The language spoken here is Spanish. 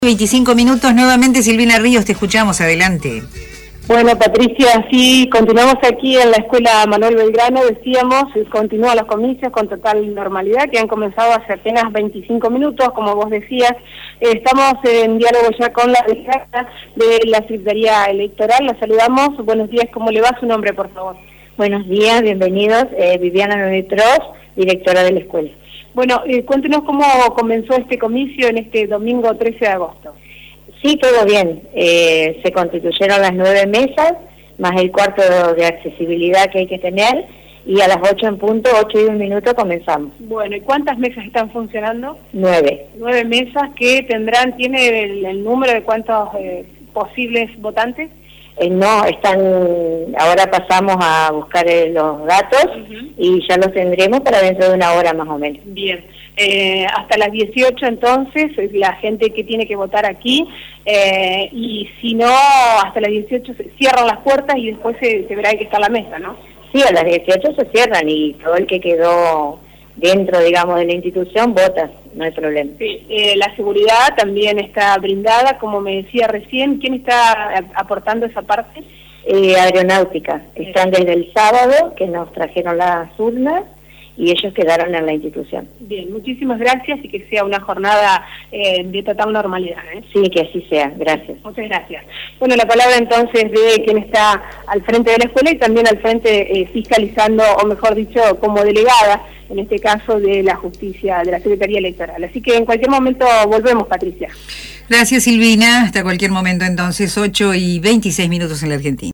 25 minutos, nuevamente Silvina Ríos, te escuchamos, adelante. Bueno, Patricia, sí, continuamos aquí en la Escuela Manuel Belgrano, decíamos, continúan los comicios con total normalidad, que han comenzado hace apenas 25 minutos, como vos decías. Estamos en diálogo ya con la delegada de la Secretaría Electoral, la saludamos. Buenos días, ¿cómo le va? Su nombre, por favor. Buenos días, bienvenidos, Viviana Novetros, directora de la escuela. Bueno, cuéntenos cómo comenzó este comicio en este domingo 13 de agosto. Sí, todo bien. Se constituyeron las 9 mesas, más el cuarto de accesibilidad que hay que tener, y a las 8 en punto, 8 y 1 minuto comenzamos. Bueno, ¿y cuántas mesas están funcionando? 9. 9 mesas que tendrán, ¿tiene el número de cuántos posibles votantes? No, ahora pasamos a buscar los datos y ya los tendremos para dentro de una hora más o menos. Bien, hasta las 18 entonces, la gente que tiene que votar aquí, y si no, hasta las 18 se cierran las puertas y después se verá que está la mesa, ¿no? Sí, a las 18 se cierran y todo el que quedó dentro, digamos, de la institución vota, no hay problema. Sí, la seguridad también está brindada, como me decía recién. ¿Quién está aportando esa parte? Aeronáutica. Están desde el sábado, que nos trajeron las urnas, y ellos quedaron en la institución. Bien, muchísimas gracias y que sea una jornada de total normalidad. Sí, que así sea, gracias. Muchas gracias. Bueno, la palabra entonces de quien está al frente de la escuela y también al frente fiscalizando, o mejor dicho, como delegada, en este caso de la justicia, de la Secretaría Electoral. Así que en cualquier momento volvemos, Patricia. Gracias, Silvina. Hasta cualquier momento entonces, 8 y 26 minutos en la Argentina.